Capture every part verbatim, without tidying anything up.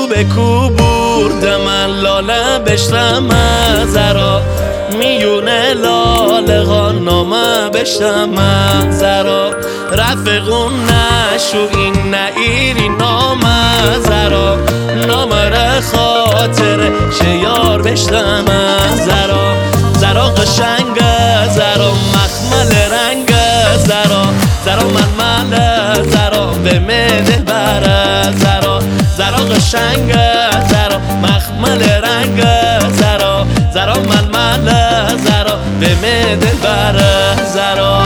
به کو برده من لاله بشتم زرا میونه لاله ها نامه بشتم زرا رفقون نشو این نئیری نامه زرا نامه خاطر شیار بشتم زرا زرا قشنگ زرا مخمل رنگ زرا زرا من مل زرا به مدل بره زرا زرا قشنگ زرا مخمل رنگ زرا زرا من مل زرا به مدل بره زرا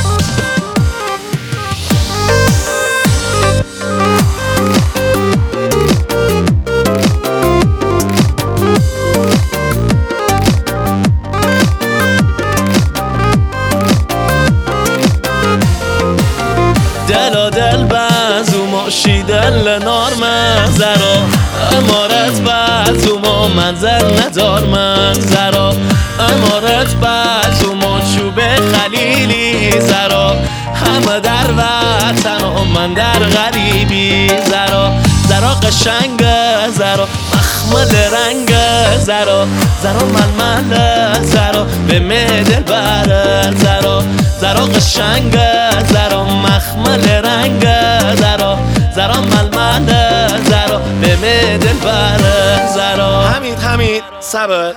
دل دل بازو ماشی دل نارم زرا امارت بازو ما منزل ندار من زرا امارت بازو ما چوب خلیلی زرا همه در وطن و من در غریبی زرا زرا قشنگ زرا مخمل رنگ زرا زرا من مل زرا به مدل بره زرا زرا قشنگ زرا مخمل رنگ زرا زرا ململ زرا به مدل بره زرا حمید حمید صبر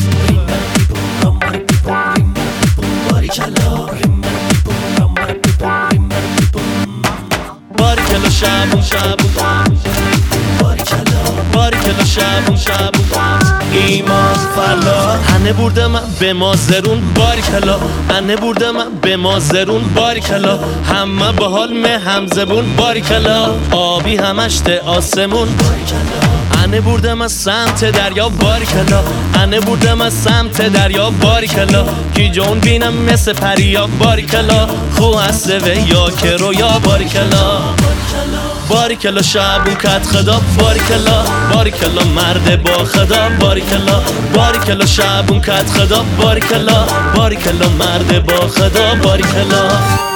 باریکلا شبون شبون باریکلا شبون شبون ایمان فلا انه برده من به مازرون باریکلا انه برده من به مازرون باریکلا همه با حال مه همزبون باریکلا آبی همش ته آسمون انه برده من سمت دریا باریکلا انه برده من سمت دریا باریکلا کی جون بینم مثل پریا باریکلا خو هسته و یا که رویا باریکلا باریکلا شبون کت خدا باریکلا باریکلا مرد با خدا باریکلا باریکلا شبون کت خدا باریکلا باریکلا مرد با خدا باریکلا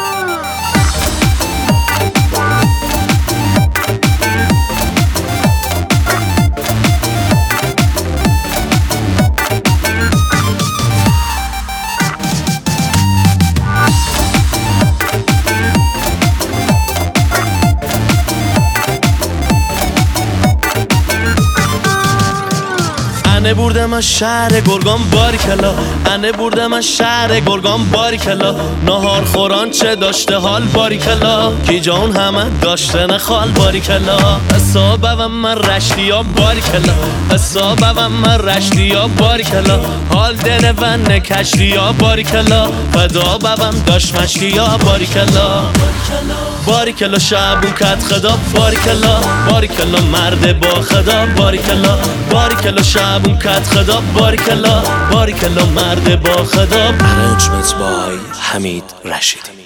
انه برده من شهر گرگان باریکلا انه برده من شهر گرگان باریکلا نهار خوران چه داشته حال باریکلا کی جان همه داشته نخال باریکلا حسابه و من رشتیا باریکلا حسابه و من رشتیا باریکلا حال دنه و نکشتیا باریکلا فدا بوم داشت مشتیا باریکلا باریکلا شبون کت خدا باریکلا باریکلا مرد با خدا باریکلا باریکلا شبون کت خدا باریکلا باریکلا مرد با خدا. Arrangement by حمید رشیدی.